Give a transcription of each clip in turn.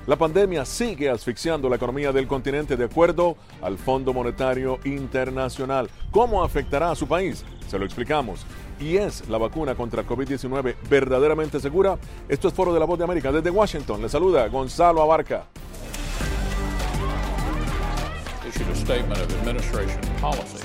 La pandemia sigue asfixiando la economía del continente de acuerdo al Fondo Monetario Internacional. ¿Cómo afectará a su país? Se lo explicamos. ¿Y es la vacuna contra COVID-19 verdaderamente segura? Esto es Foro de la Voz de América. Desde Washington le saluda Gonzalo Abarca. Issued a statement of administration policy.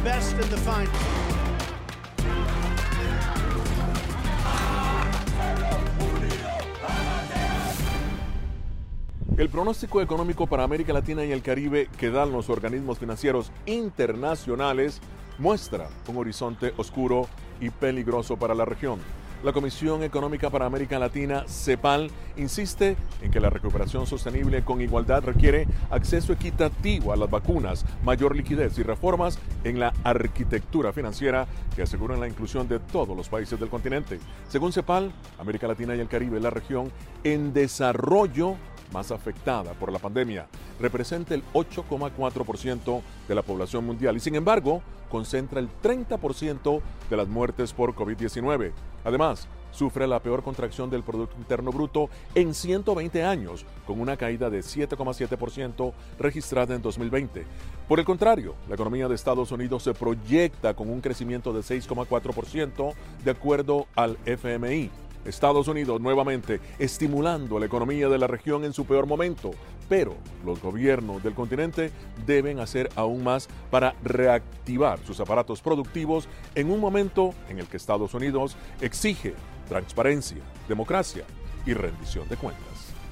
El pronóstico económico para América Latina y el Caribe que dan los organismos financieros internacionales muestra un horizonte oscuro y peligroso para la región. La Comisión Económica para América Latina, CEPAL, insiste en que la recuperación sostenible con igualdad requiere acceso equitativo a las vacunas, mayor liquidez y reformas en la arquitectura financiera que aseguren la inclusión de todos los países del continente. Según CEPAL, América Latina y el Caribe es la región en desarrollo más afectada por la pandemia. Representa el 8,4% de la población mundial y, sin embargo, concentra el 30% de las muertes por COVID-19. Además, sufre la peor contracción del Producto Interno Bruto en 120 años, con una caída de 7,7% registrada en 2020. Por el contrario, la economía de Estados Unidos se proyecta con un crecimiento de 6,4% de acuerdo al FMI. Estados Unidos nuevamente estimulando la economía de la región en su peor momento, pero los gobiernos del continente deben hacer aún más para reactivar sus aparatos productivos en un momento en el que Estados Unidos exige transparencia, democracia y rendición de cuentas.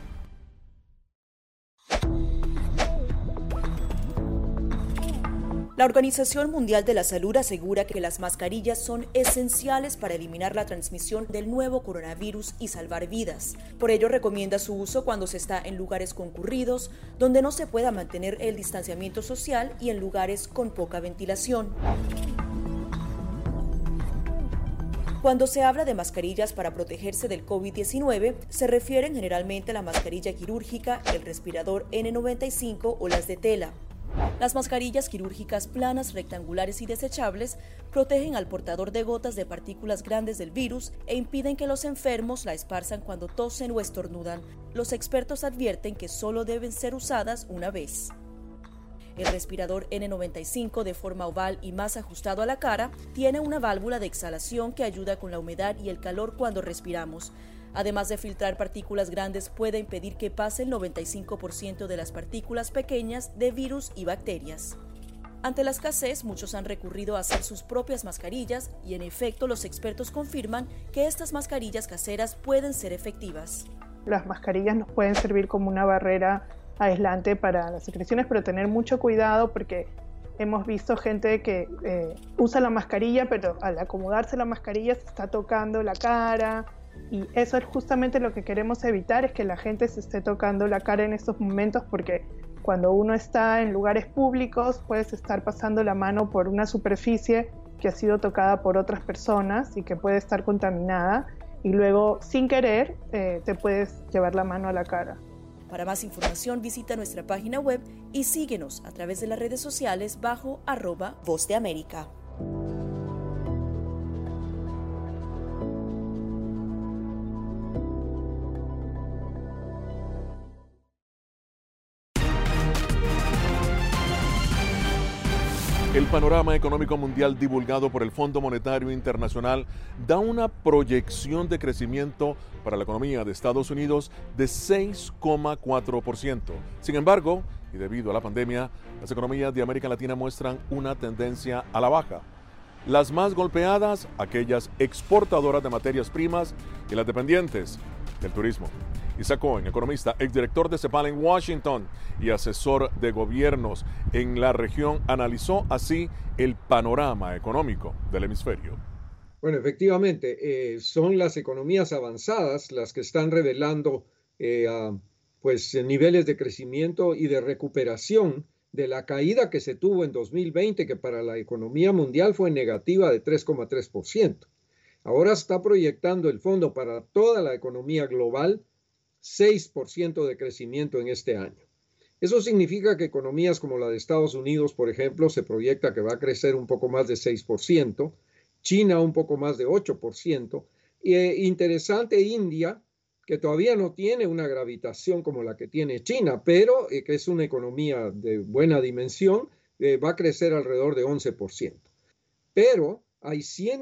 La Organización Mundial de la Salud asegura que las mascarillas son esenciales para eliminar la transmisión del nuevo coronavirus y salvar vidas. Por ello, recomienda su uso cuando se está en lugares concurridos, donde no se pueda mantener el distanciamiento social y en lugares con poca ventilación. Cuando se habla de mascarillas para protegerse del COVID-19, se refieren generalmente a la mascarilla quirúrgica, el respirador N95 o las de tela. Las mascarillas quirúrgicas planas, rectangulares y desechables protegen al portador de gotas de partículas grandes del virus e impiden que los enfermos la esparzan cuando tosen o estornudan. Los expertos advierten que solo deben ser usadas una vez. El respirador N95, de forma oval y más ajustado a la cara, tiene una válvula de exhalación que ayuda con la humedad y el calor cuando respiramos. Además de filtrar partículas grandes, puede impedir que pase el 95% de las partículas pequeñas de virus y bacterias. Ante la escasez, muchos han recurrido a hacer sus propias mascarillas y, en efecto, los expertos confirman que estas mascarillas caseras pueden ser efectivas. Las mascarillas nos pueden servir como una barrera aislante para las secreciones, pero tener mucho cuidado porque hemos visto gente que usa la mascarilla, pero al acomodarse la mascarilla se está tocando la cara. Y eso es justamente lo que queremos evitar, es que la gente se esté tocando la cara en estos momentos, porque cuando uno está en lugares públicos puedes estar pasando la mano por una superficie que ha sido tocada por otras personas y que puede estar contaminada y luego sin querer te puedes llevar la mano a la cara. Para más información visita nuestra página web y síguenos a través de las redes sociales bajo @Voz de América. El panorama económico mundial divulgado por el Fondo Monetario Internacional da una proyección de crecimiento para la economía de Estados Unidos de 6,4%. Sin embargo, y debido a la pandemia, las economías de América Latina muestran una tendencia a la baja. Las más golpeadas, aquellas exportadoras de materias primas y las dependientes del turismo. Isaac Cohen, economista, exdirector de CEPAL en Washington y asesor de gobiernos en la región, analizó así el panorama económico del hemisferio. Bueno, efectivamente, son las economías avanzadas las que están revelando niveles de crecimiento y de recuperación de la caída que se tuvo en 2020, que para la economía mundial fue negativa de 3,3%. Ahora está proyectando el fondo para toda la economía global 6% de crecimiento en este año. Eso significa que economías como la de Estados Unidos, por ejemplo, se proyecta que va a crecer un poco más de 6%, China un poco más de 8%, interesante India que todavía no tiene una gravitación como la que tiene China, pero que es una economía de buena dimensión, va a crecer alrededor de 11%. Pero hay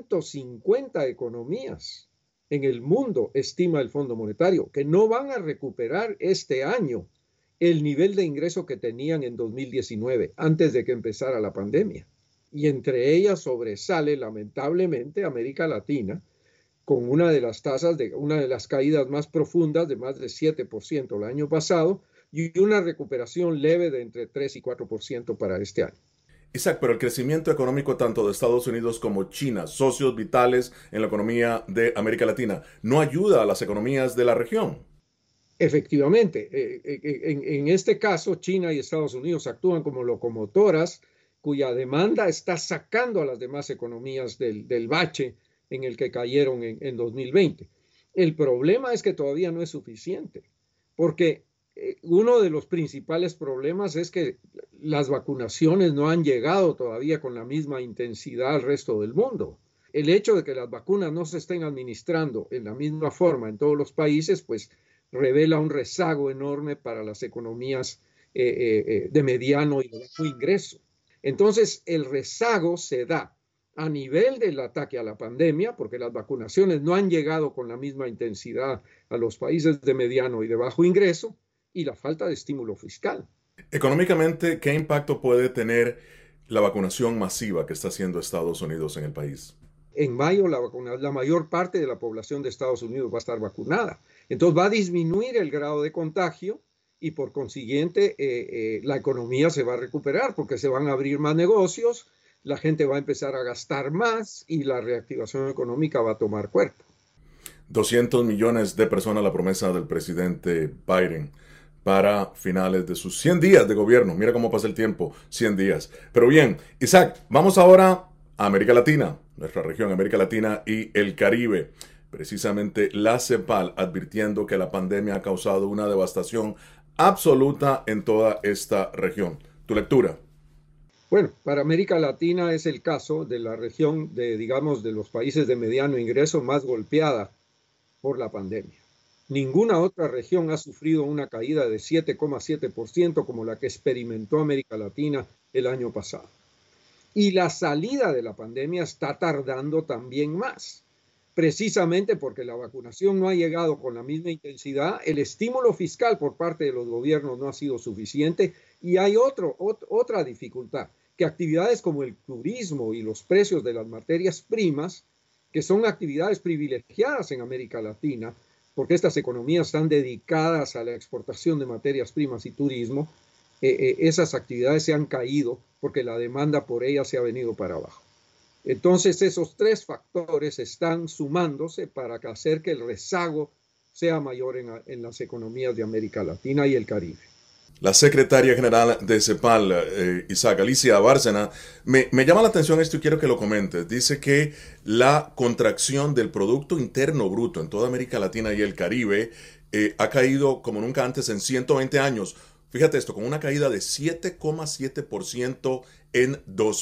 150 economías en el mundo, estima el Fondo Monetario, que no van a recuperar este año el nivel de ingreso que tenían en 2019, antes de que empezara la pandemia. Y entre ellas sobresale, lamentablemente, América Latina, con una de las caídas más profundas de más de 7% el año pasado y una recuperación leve de entre 3 y 4% para este año. Isaac, pero el crecimiento económico tanto de Estados Unidos como China, socios vitales en la economía de América Latina, ¿no ayuda a las economías de la región? Efectivamente, en este caso, China y Estados Unidos actúan como locomotoras cuya demanda está sacando a las demás economías del bache en el que cayeron en 2020. El problema es que todavía no es suficiente, porque uno de los principales problemas es que las vacunaciones no han llegado todavía con la misma intensidad al resto del mundo. El hecho de que las vacunas no se estén administrando en la misma forma en todos los países, pues revela un rezago enorme para las economías de mediano y de bajo ingreso. Entonces, el rezago se da a nivel del ataque a la pandemia, porque las vacunaciones no han llegado con la misma intensidad a los países de mediano y de bajo ingreso, y la falta de estímulo fiscal. Económicamente, ¿qué impacto puede tener la vacunación masiva que está haciendo Estados Unidos en el país? En mayo la mayor parte de la población de Estados Unidos va a estar vacunada. Entonces va a disminuir el grado de contagio y por consiguiente la economía se va a recuperar porque se van a abrir más negocios, la gente va a empezar a gastar más y la reactivación económica va a tomar cuerpo. 200 millones de personas, la promesa del presidente Biden para finales de sus 100 días de gobierno. Mira cómo pasa el tiempo, 100 días. Pero bien, Isaac, vamos ahora a América Latina, nuestra región, América Latina y el Caribe. Precisamente la CEPAL advirtiendo que la pandemia ha causado una devastación absoluta en toda esta región. ¿Tu lectura? Bueno, para América Latina es el caso de la región de los países de mediano ingreso más golpeada por la pandemia. Ninguna otra región ha sufrido una caída de 7,7% como la que experimentó América Latina el año pasado. Y la salida de la pandemia está tardando también más, precisamente porque la vacunación no ha llegado con la misma intensidad, el estímulo fiscal por parte de los gobiernos no ha sido suficiente y hay otra dificultad, que actividades como el turismo y los precios de las materias primas, que son actividades privilegiadas en América Latina, porque estas economías están dedicadas a la exportación de materias primas y turismo, esas actividades se han caído porque la demanda por ellas se ha venido para abajo. Entonces esos tres factores están sumándose para hacer que el rezago sea mayor en las economías de América Latina y el Caribe. La secretaria general de CEPAL, Isaac Alicia Bárcena, me llama la atención esto y quiero que lo comentes. Dice que la contracción del Producto Interno Bruto en toda América Latina y el Caribe ha caído como nunca antes en 120 años. Fíjate esto, con una caída de 7,7% en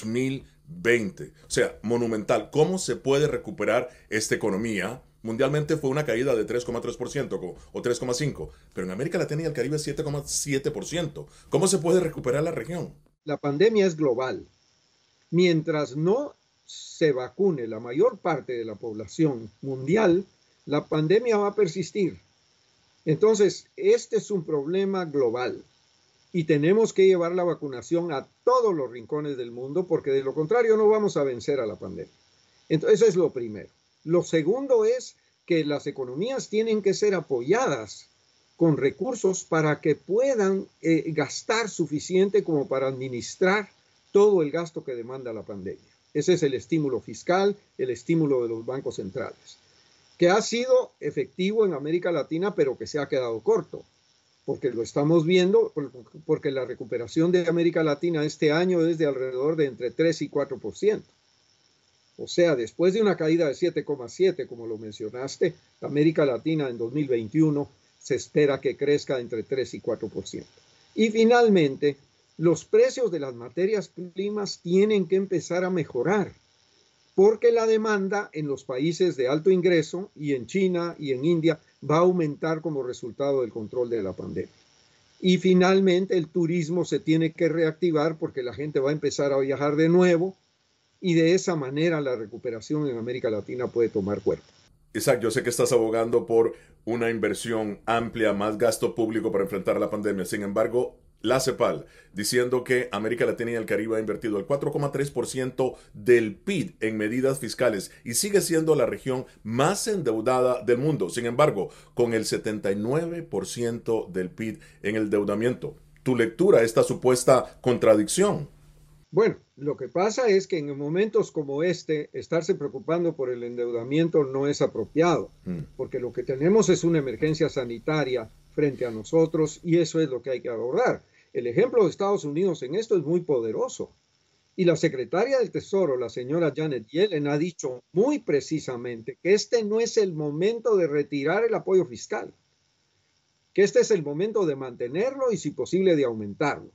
2020. O sea, monumental. ¿Cómo se puede recuperar esta economía? Mundialmente fue una caída de 3,3% o 3,5%, pero en América Latina y el Caribe 7,7%. ¿Cómo se puede recuperar la región? La pandemia es global. Mientras no se vacune la mayor parte de la población mundial, la pandemia va a persistir. Entonces, este es un problema global y tenemos que llevar la vacunación a todos los rincones del mundo porque de lo contrario no vamos a vencer a la pandemia. Entonces, eso es lo primero. Lo segundo es que las economías tienen que ser apoyadas con recursos para que puedan gastar suficiente como para administrar todo el gasto que demanda la pandemia. Ese es el estímulo fiscal, el estímulo de los bancos centrales, que ha sido efectivo en América Latina, pero que se ha quedado corto, porque lo estamos viendo, porque la recuperación de América Latina este año es de alrededor de entre 3 y 4%. O sea, después de una caída de 7,7%, como lo mencionaste, América Latina en 2021 se espera que crezca entre 3 y 4%. Y finalmente, los precios de las materias primas tienen que empezar a mejorar, porque la demanda en los países de alto ingreso y en China y en India, va a aumentar como resultado del control de la pandemia. Y finalmente el turismo se tiene que reactivar porque la gente va a empezar a viajar de nuevo y de esa manera la recuperación en América Latina puede tomar cuerpo. Isaac, yo sé que estás abogando por una inversión amplia, más gasto público para enfrentar la pandemia. Sin embargo, la CEPAL, diciendo que América Latina y el Caribe ha invertido el 4,3% del PIB en medidas fiscales y sigue siendo la región más endeudada del mundo. Sin embargo, con el 79% del PIB en el endeudamiento. ¿Tu lectura a esta supuesta contradicción? Bueno, lo que pasa es que en momentos como este, estarse preocupando por el endeudamiento no es apropiado, porque lo que tenemos es una emergencia sanitaria frente a nosotros y eso es lo que hay que abordar. El ejemplo de Estados Unidos en esto es muy poderoso. Y la secretaria del Tesoro, la señora Janet Yellen, ha dicho muy precisamente que este no es el momento de retirar el apoyo fiscal, que este es el momento de mantenerlo y si posible de aumentarlo.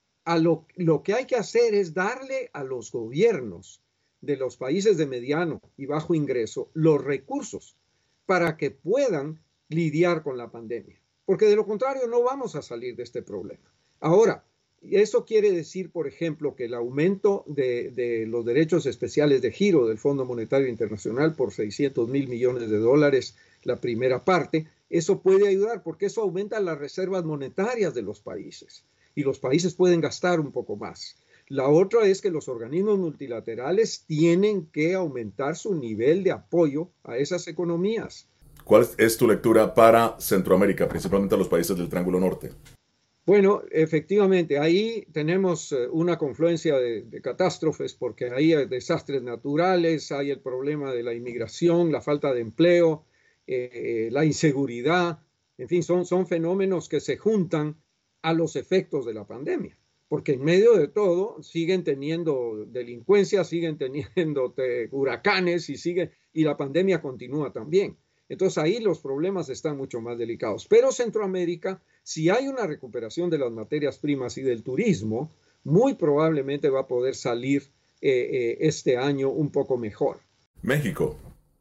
Lo que hay que hacer es darle a los gobiernos de los países de mediano y bajo ingreso los recursos para que puedan lidiar con la pandemia, porque de lo contrario no vamos a salir de este problema. Ahora, eso quiere decir, por ejemplo, que el aumento de los derechos especiales de giro del Fondo Monetario Internacional por $600 mil millones, la primera parte, eso puede ayudar porque eso aumenta las reservas monetarias de los países y los países pueden gastar un poco más. La otra es que los organismos multilaterales tienen que aumentar su nivel de apoyo a esas economías. ¿Cuál es tu lectura para Centroamérica, principalmente a los países del Triángulo Norte? Bueno, efectivamente, ahí tenemos una confluencia de catástrofes porque ahí hay desastres naturales, hay el problema de la inmigración, la falta de empleo, la inseguridad, en fin, son fenómenos que se juntan a los efectos de la pandemia, porque en medio de todo siguen teniendo delincuencia, siguen teniendo huracanes y la pandemia continúa también. Entonces ahí los problemas están mucho más delicados. Pero Centroamérica, si hay una recuperación de las materias primas y del turismo, muy probablemente va a poder salir este año un poco mejor. México.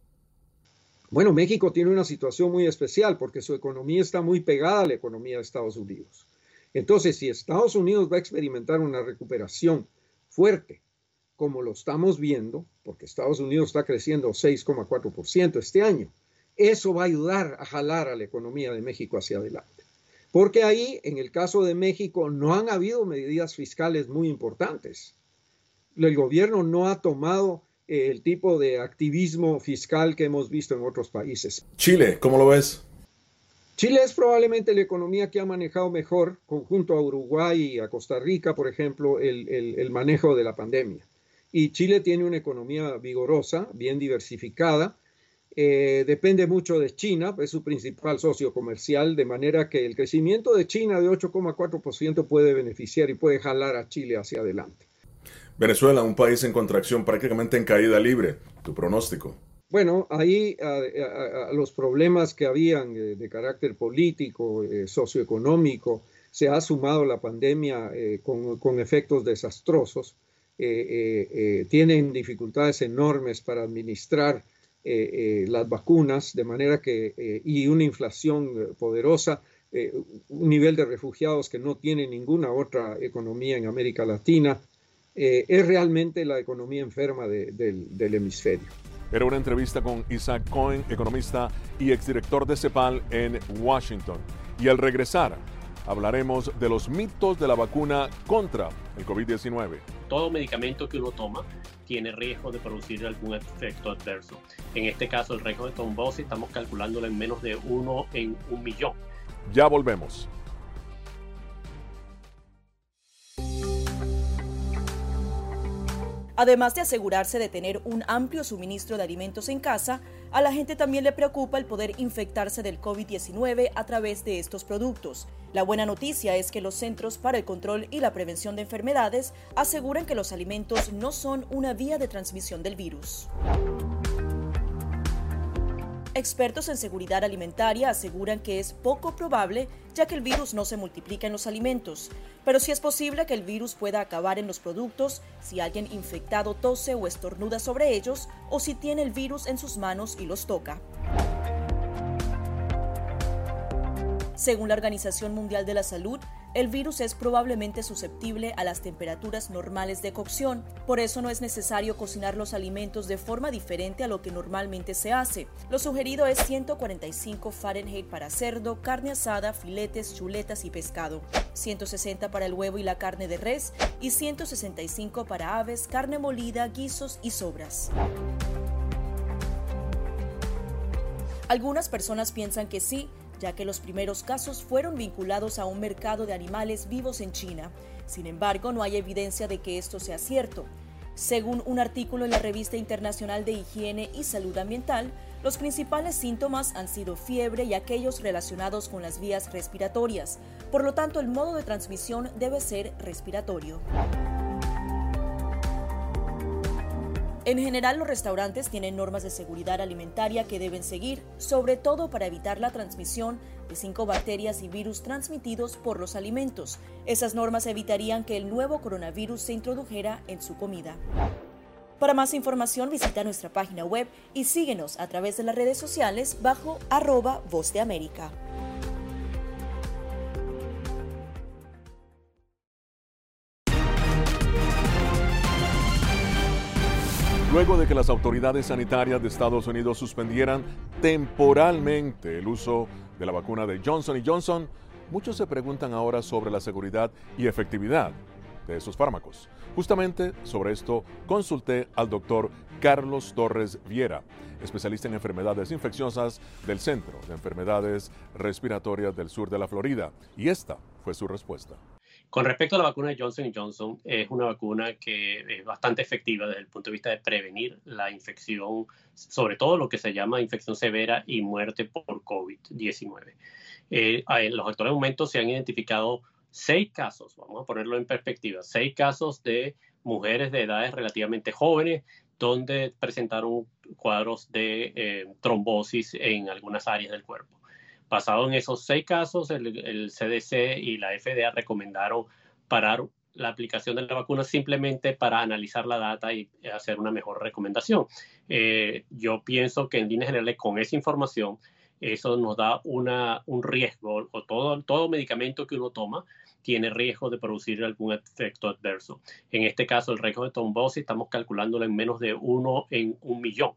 Bueno, México tiene una situación muy especial porque su economía está muy pegada a la economía de Estados Unidos. Entonces, si Estados Unidos va a experimentar una recuperación fuerte, como lo estamos viendo, porque Estados Unidos está creciendo 6,4% este año, eso va a ayudar a jalar a la economía de México hacia adelante. Porque ahí, en el caso de México, no han habido medidas fiscales muy importantes. El gobierno no ha tomado el tipo de activismo fiscal que hemos visto en otros países. Chile, ¿cómo lo ves? Chile es probablemente la economía que ha manejado mejor, junto a Uruguay y a Costa Rica, por ejemplo, el manejo de la pandemia. Y Chile tiene una economía vigorosa, bien diversificada, depende mucho de China, es su principal socio comercial, de manera que el crecimiento de China de 8,4% puede beneficiar y puede jalar a Chile hacia adelante. Venezuela, un país en contracción, prácticamente en caída libre. ¿Tu pronóstico? Bueno, ahí a los problemas que habían de carácter político, socioeconómico, se ha sumado la pandemia con efectos desastrosos. Tienen dificultades enormes para administrar las vacunas, de manera que, y una inflación poderosa, un nivel de refugiados que no tiene ninguna otra economía en América Latina. Es realmente la economía enferma del hemisferio. Era una entrevista con Isaac Cohen, economista y exdirector de CEPAL en Washington. Y al regresar, hablaremos de los mitos de la vacuna contra el COVID-19. Todo medicamento que uno toma tiene riesgo de producir algún efecto adverso. En este caso, el riesgo de trombosis estamos calculándolo en menos de 1 en 1.000.000. Ya volvemos. Además de asegurarse de tener un amplio suministro de alimentos en casa, a la gente también le preocupa el poder infectarse del COVID-19 a través de estos productos. La buena noticia es que los Centros para el Control y la Prevención de Enfermedades aseguran que los alimentos no son una vía de transmisión del virus. Expertos en seguridad alimentaria aseguran que es poco probable, ya que el virus no se multiplica en los alimentos, pero sí es posible que el virus pueda acabar en los productos si alguien infectado tose o estornuda sobre ellos o si tiene el virus en sus manos y los toca. Según la Organización Mundial de la Salud, el virus es probablemente susceptible a las temperaturas normales de cocción. Por eso no es necesario cocinar los alimentos de forma diferente a lo que normalmente se hace. Lo sugerido es 145 Fahrenheit para cerdo, carne asada, filetes, chuletas y pescado, 160 para el huevo y la carne de res y 165 para aves, carne molida, guisos y sobras. Algunas personas piensan que sí, ya que los primeros casos fueron vinculados a un mercado de animales vivos en China. Sin embargo, no hay evidencia de que esto sea cierto. Según un artículo en la Revista Internacional de Higiene y Salud Ambiental, los principales síntomas han sido fiebre y aquellos relacionados con las vías respiratorias. Por lo tanto, el modo de transmisión debe ser respiratorio. En general, los restaurantes tienen normas de seguridad alimentaria que deben seguir, sobre todo para evitar la transmisión de 5 bacterias y virus transmitidos por los alimentos. Esas normas evitarían que el nuevo coronavirus se introdujera en su comida. Para más información, visita nuestra página web y síguenos a través de las redes sociales bajo @Voz de América. Luego de que las autoridades sanitarias de Estados Unidos suspendieran temporalmente el uso de la vacuna de Johnson & Johnson, muchos se preguntan ahora sobre la seguridad y efectividad de esos fármacos. Justamente sobre esto consulté al doctor Carlos Torres Viera, especialista en enfermedades infecciosas del Centro de Enfermedades Respiratorias del Sur de la Florida, y esta fue su respuesta. Con respecto a la vacuna de Johnson & Johnson, es una vacuna que es bastante efectiva desde el punto de vista de prevenir la infección, sobre todo lo que se llama infección severa y muerte por COVID-19. En los actuales momentos se han identificado 6 casos, vamos a ponerlo en perspectiva, 6 casos de mujeres de edades relativamente jóvenes donde presentaron cuadros de trombosis en algunas áreas del cuerpo. Basado en esos 6 casos, el CDC y la FDA recomendaron parar la aplicación de la vacuna simplemente para analizar la data y hacer una mejor recomendación. Yo pienso que en líneas generales con esa información, eso nos da un riesgo, o todo medicamento que uno toma tiene riesgo de producir algún efecto adverso. En este caso, el riesgo de trombosis estamos calculándolo en menos de 1 en 1.000.000.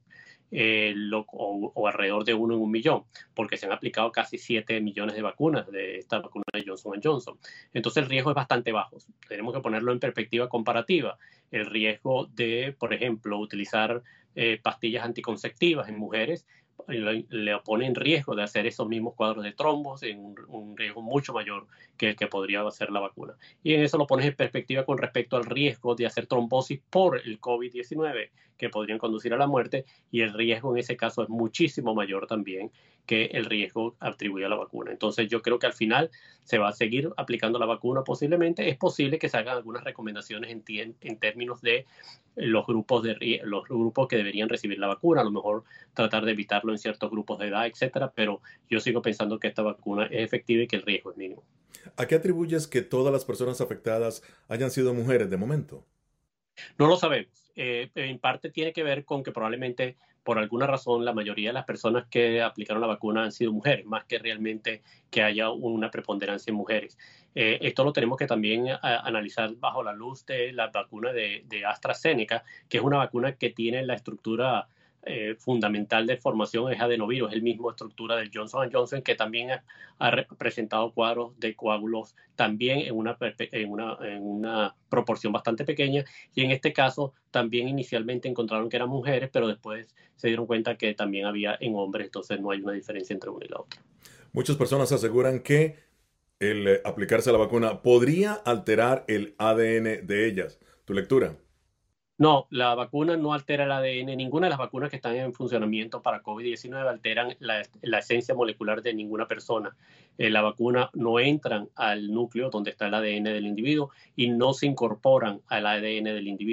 O alrededor de 1 en 1.000.000, porque se han aplicado casi 7 millones de vacunas de esta vacuna de Johnson & Johnson. Entonces el riesgo es bastante bajo. Tenemos que ponerlo en perspectiva comparativa. El riesgo de, por ejemplo, utilizar pastillas anticonceptivas en mujeres le pone en riesgo de hacer esos mismos cuadros de trombos en un riesgo mucho mayor que el que podría hacer la vacuna. Y en eso lo pones en perspectiva con respecto al riesgo de hacer trombosis por el COVID-19 que podrían conducir a la muerte, y el riesgo en ese caso es muchísimo mayor también que el riesgo atribuido a la vacuna. Entonces yo creo que al final se va a seguir aplicando la vacuna posiblemente. Es posible que se hagan algunas recomendaciones en términos de los grupos que deberían recibir la vacuna, a lo mejor tratar de evitarlo en ciertos grupos de edad, etcétera, pero yo sigo pensando que esta vacuna es efectiva y que el riesgo es mínimo. ¿A qué atribuyes que todas las personas afectadas hayan sido mujeres de momento? No lo sabemos. En parte tiene que ver con que probablemente por alguna razón la mayoría de las personas que aplicaron la vacuna han sido mujeres, más que realmente que haya una preponderancia en mujeres. Esto lo tenemos que también analizar bajo la luz de la vacuna de AstraZeneca, que es una vacuna que tiene la estructura fundamental de formación es adenovirus, es el mismo estructura del Johnson & Johnson, que también ha presentado cuadros de coágulos también en una proporción bastante pequeña, y en este caso también inicialmente encontraron que eran mujeres, pero después se dieron cuenta que también había en hombres, entonces no hay una diferencia entre una y la otra. Muchas personas aseguran que el aplicarse la vacuna podría alterar el ADN de ellas. ¿Tu lectura? No, la vacuna no altera el ADN. Ninguna de las vacunas que están en funcionamiento para COVID-19 alteran la esencia molecular de ninguna persona. La vacuna no entran al núcleo donde está el ADN del individuo y no se incorporan al ADN del individuo.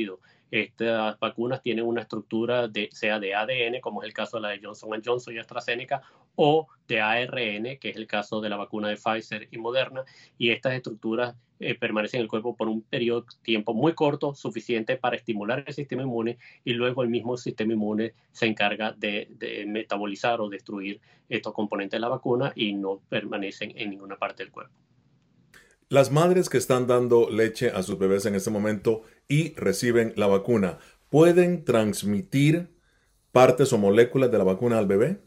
Estas vacunas tienen una estructura sea de ADN, como es el caso de la de Johnson & Johnson y AstraZeneca, o de ARN, que es el caso de la vacuna de Pfizer y Moderna, y estas estructuras permanecen en el cuerpo por un periodo de tiempo muy corto, suficiente para estimular el sistema inmune, y luego el mismo sistema inmune se encarga de metabolizar o destruir estos componentes de la vacuna y no permanecen en ninguna parte del cuerpo. Las madres que están dando leche a sus bebés en este momento y reciben la vacuna, ¿pueden transmitir partes o moléculas de la vacuna al bebé?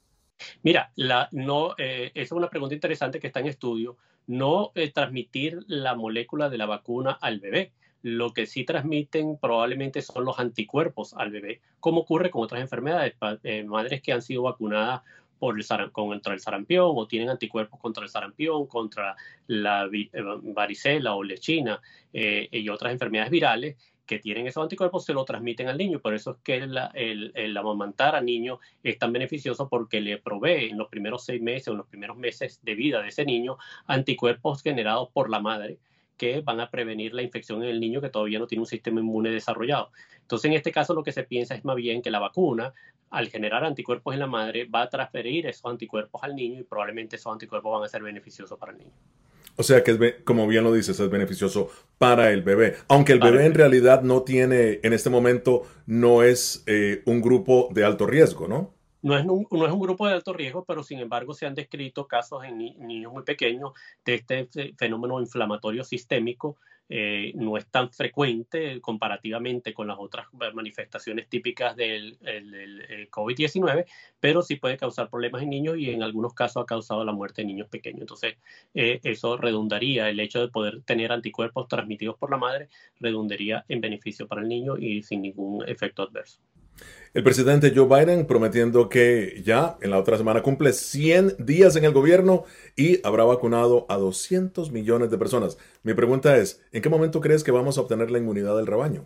Mira, esa es una pregunta interesante que está en estudio. No transmitir la molécula de la vacuna al bebé. Lo que sí transmiten probablemente son los anticuerpos al bebé, como ocurre con otras enfermedades. Madres que han sido vacunadas contra el sarampión o tienen anticuerpos contra el sarampión, contra la varicela o lechina y otras enfermedades virales que tienen esos anticuerpos, se lo transmiten al niño. Por eso es que el amamantar al niño es tan beneficioso, porque le provee en los primeros 6 meses o en los primeros meses de vida de ese niño anticuerpos generados por la madre que van a prevenir la infección en el niño que todavía no tiene un sistema inmune desarrollado. Entonces, en este caso, lo que se piensa es más bien que la vacuna, al generar anticuerpos en la madre, va a transferir esos anticuerpos al niño y probablemente esos anticuerpos van a ser beneficiosos para el niño. O sea que, como bien lo dices, es beneficioso para el bebé. Aunque el bebé en realidad no tiene, en este momento, no es un grupo de alto riesgo, ¿no? No es un grupo de alto riesgo, pero sin embargo se han descrito casos en niños muy pequeños de este fenómeno inflamatorio sistémico. No es tan frecuente comparativamente con las otras manifestaciones típicas del COVID-19, pero sí puede causar problemas en niños y en algunos casos ha causado la muerte de niños pequeños. Entonces, eso redundaría, el hecho de poder tener anticuerpos transmitidos por la madre, redundaría en beneficio para el niño y sin ningún efecto adverso. El presidente Joe Biden prometiendo que ya en la otra semana cumple 100 días en el gobierno y habrá vacunado a 200 millones de personas. Mi pregunta es, ¿en qué momento crees que vamos a obtener la inmunidad del rebaño?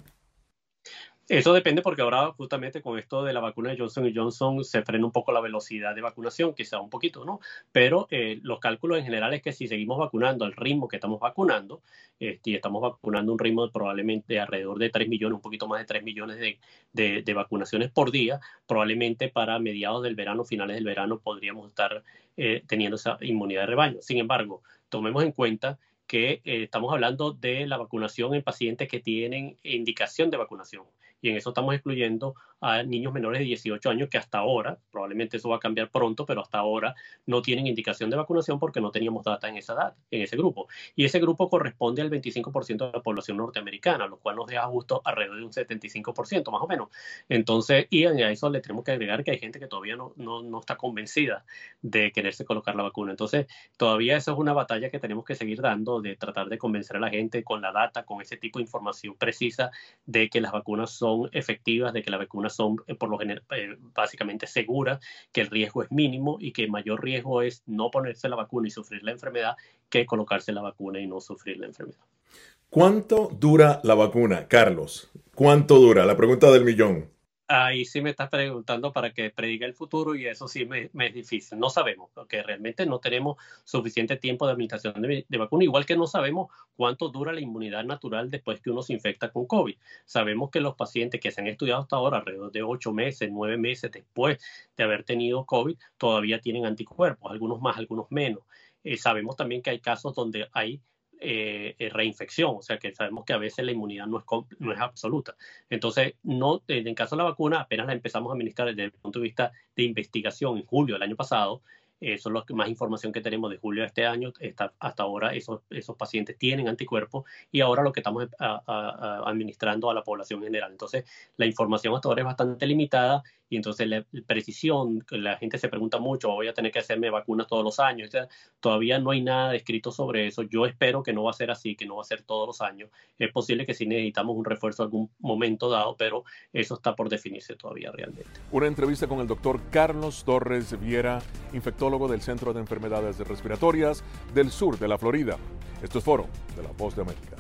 Eso depende, porque ahora justamente con esto de la vacuna de Johnson & Johnson se frena un poco la velocidad de vacunación, quizá un poquito, ¿no? Pero los cálculos en general es que si seguimos vacunando al ritmo que estamos vacunando, y estamos vacunando un ritmo de probablemente alrededor de 3 millones, un poquito más de 3 millones de vacunaciones por día, probablemente para mediados del verano, finales del verano, podríamos estar teniendo esa inmunidad de rebaño. Sin embargo, tomemos en cuenta que estamos hablando de la vacunación en pacientes que tienen indicación de vacunación. Y en eso estamos excluyendo a niños menores de 18 años que hasta ahora, probablemente eso va a cambiar pronto, pero hasta ahora no tienen indicación de vacunación porque no teníamos data en esa edad, en ese grupo. Y ese grupo corresponde al 25% de la población norteamericana, lo cual nos deja justo alrededor de un 75% más o menos. Entonces, y a eso le tenemos que agregar que hay gente que todavía no está convencida de quererse colocar la vacuna. Entonces, todavía esa es una batalla que tenemos que seguir dando, de tratar de convencer a la gente con la data, con ese tipo de información precisa de que las vacunas son efectivas, de que las vacunas son por lo general básicamente seguras, que el riesgo es mínimo y que el mayor riesgo es no ponerse la vacuna y sufrir la enfermedad que colocarse la vacuna y no sufrir la enfermedad. ¿Cuánto dura la vacuna, Carlos? ¿Cuánto dura? La pregunta del millón. Ahí sí me estás preguntando para que prediga el futuro y eso sí me es difícil. No sabemos, porque realmente no tenemos suficiente tiempo de administración de vacuna, igual que no sabemos cuánto dura la inmunidad natural después que uno se infecta con COVID. Sabemos que los pacientes que se han estudiado hasta ahora, alrededor de 8 meses, 9 meses después de haber tenido COVID, todavía tienen anticuerpos, algunos más, algunos menos. Sabemos también que hay casos donde hay reinfección, o sea que sabemos que a veces la inmunidad no es absoluta. Entonces, en caso de la vacuna, apenas la empezamos a administrar desde el punto de vista de investigación en julio del año pasado. Eso es lo que más información que tenemos de julio de este año. Hasta ahora esos pacientes tienen anticuerpos y ahora lo que estamos administrando a la población general. Entonces, la información hasta ahora es bastante limitada y entonces la precisión, la gente se pregunta mucho, voy a tener que hacerme vacunas todos los años. O sea, todavía no hay nada escrito sobre eso. Yo espero que no va a ser así, que no va a ser todos los años. Es posible que sí necesitamos un refuerzo en algún momento dado, pero eso está por definirse todavía realmente. Una entrevista con el doctor Carlos Torres Viera, infectólogo del Centro de Enfermedades Respiratorias del sur de la Florida. Esto es Foro de la Voz de América.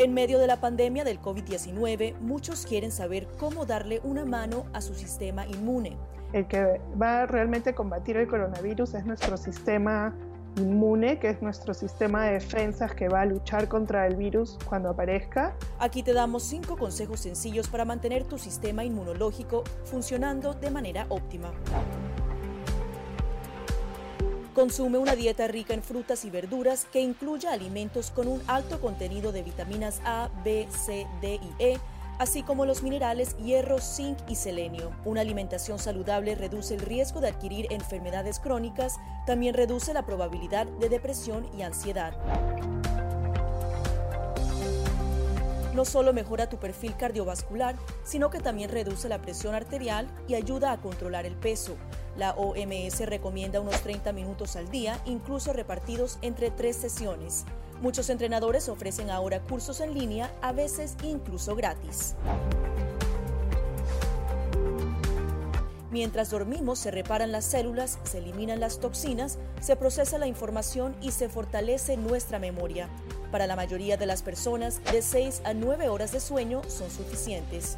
En medio de la pandemia del COVID-19, muchos quieren saber cómo darle una mano a su sistema inmune. El que va realmente a combatir el coronavirus es nuestro sistema inmune, que es nuestro sistema de defensas que va a luchar contra el virus cuando aparezca. Aquí te damos 5 consejos sencillos para mantener tu sistema inmunológico funcionando de manera óptima. Consume una dieta rica en frutas y verduras que incluya alimentos con un alto contenido de vitaminas A, B, C, D y E, así como los minerales hierro, zinc y selenio. Una alimentación saludable reduce el riesgo de adquirir enfermedades crónicas, también reduce la probabilidad de depresión y ansiedad. No solo mejora tu perfil cardiovascular, sino que también reduce la presión arterial y ayuda a controlar el peso. La OMS recomienda unos 30 minutos al día, incluso repartidos entre 3 sesiones. Muchos entrenadores ofrecen ahora cursos en línea, a veces incluso gratis. Mientras dormimos, se reparan las células, se eliminan las toxinas, se procesa la información y se fortalece nuestra memoria. Para la mayoría de las personas, de 6 a 9 horas de sueño son suficientes.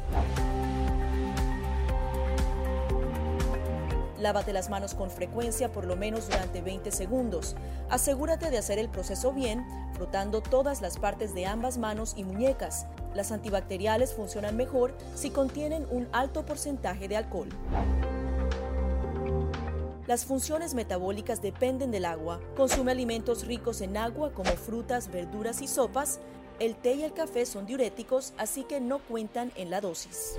Lávate las manos con frecuencia, por lo menos durante 20 segundos. Asegúrate de hacer el proceso bien, frotando todas las partes de ambas manos y muñecas. Las antibacteriales funcionan mejor si contienen un alto porcentaje de alcohol. Las funciones metabólicas dependen del agua. Consume alimentos ricos en agua como frutas, verduras y sopas. El té y el café son diuréticos, así que no cuentan en la dosis.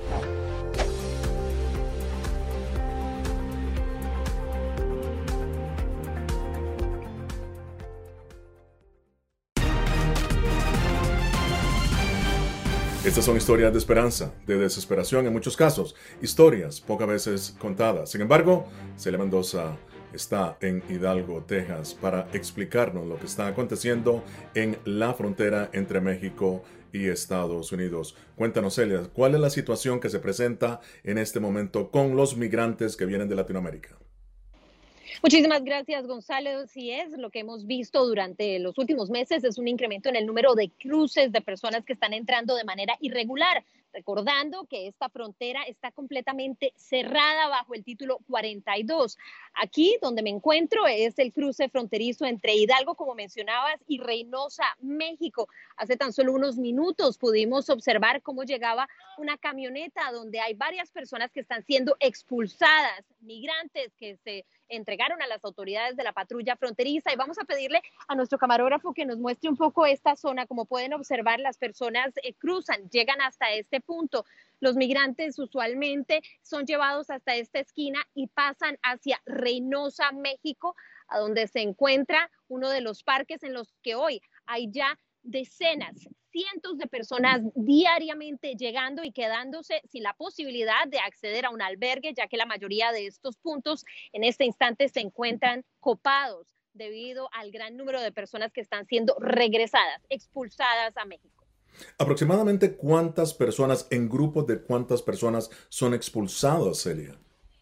Estas son historias de esperanza, de desesperación en muchos casos, historias pocas veces contadas. Sin embargo, Celia Mendoza está en Hidalgo, Texas, para explicarnos lo que está aconteciendo en la frontera entre México y Estados Unidos. Cuéntanos, Celia, ¿cuál es la situación que se presenta en este momento con los migrantes que vienen de Latinoamérica? Muchísimas gracias, Gonzalo. Sí, es lo que hemos visto durante los últimos meses, es un incremento en el número de cruces de personas que están entrando de manera irregular. Recordando que esta frontera está completamente cerrada bajo el título 42. Aquí donde me encuentro es el cruce fronterizo entre Hidalgo, como mencionabas, y Reynosa, México. Hace tan solo unos minutos pudimos observar cómo llegaba una camioneta donde hay varias personas que están siendo expulsadas, migrantes que se entregaron a las autoridades de la patrulla fronteriza, y vamos a pedirle a nuestro camarógrafo que nos muestre un poco esta zona. Como pueden observar, las personas cruzan, llegan hasta este punto. Los migrantes usualmente son llevados hasta esta esquina y pasan hacia Reynosa, México, a donde se encuentra uno de los parques en los que hoy hay ya decenas, cientos de personas diariamente llegando y quedándose sin la posibilidad de acceder a un albergue, ya que la mayoría de estos puntos en este instante se encuentran copados debido al gran número de personas que están siendo regresadas, expulsadas a México. ¿Aproximadamente cuántas personas, en grupos de cuántas personas son expulsadas, Celia?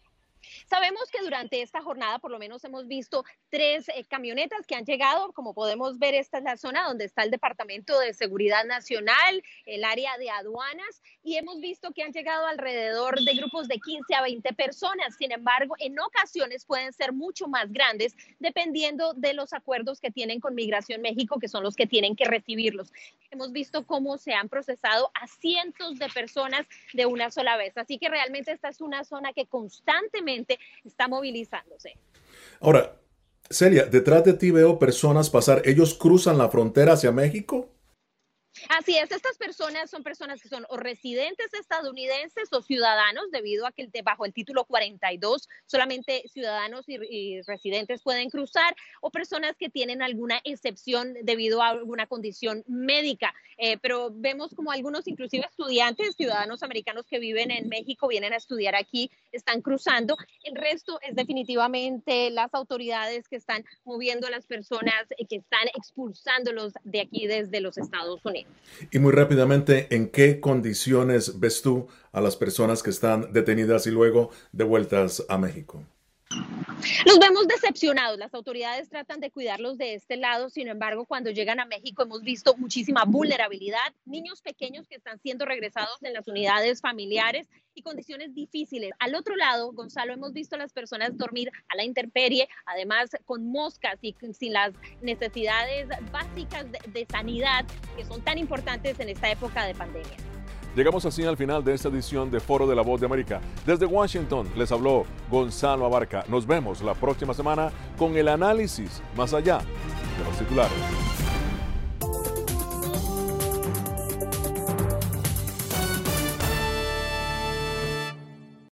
Sabemos que durante esta jornada por lo menos hemos visto 3 camionetas que han llegado. Como podemos ver, esta es la zona donde está el Departamento de Seguridad Nacional, el área de aduanas, y hemos visto que han llegado alrededor de grupos de 15 a 20 personas. Sin embargo, en ocasiones pueden ser mucho más grandes dependiendo de los acuerdos que tienen con Migración México, que son los que tienen que recibirlos. Hemos visto cómo se han procesado a cientos de personas de una sola vez. Así que realmente esta es una zona que constantemente está movilizándose. Ahora, Celia, detrás de ti veo personas pasar. ¿Ellos cruzan la frontera hacia México? Así es, estas personas son personas que son o residentes estadounidenses o ciudadanos, debido a que bajo el título 42 solamente ciudadanos y residentes pueden cruzar, o personas que tienen alguna excepción debido a alguna condición médica. Pero vemos como algunos, inclusive estudiantes, ciudadanos americanos que viven en México, vienen a estudiar aquí, están cruzando. El resto es definitivamente las autoridades que están moviendo a las personas, que están expulsándolos de aquí desde los Estados Unidos. Y muy rápidamente, ¿en qué condiciones ves tú a las personas que están detenidas y luego devueltas a México? Los vemos decepcionados. Las autoridades tratan de cuidarlos de este lado. Sin embargo, cuando llegan a México hemos visto muchísima vulnerabilidad. Niños pequeños que están siendo regresados en las unidades familiares y condiciones difíciles. Al otro lado, Gonzalo, hemos visto a las personas dormir a la intemperie, además con moscas y sin las necesidades básicas de sanidad que son tan importantes en esta época de pandemia. Llegamos así al final de esta edición de Foro de la Voz de América. Desde Washington les habló Gonzalo Abarca. Nos vemos la próxima semana con el análisis más allá de los titulares.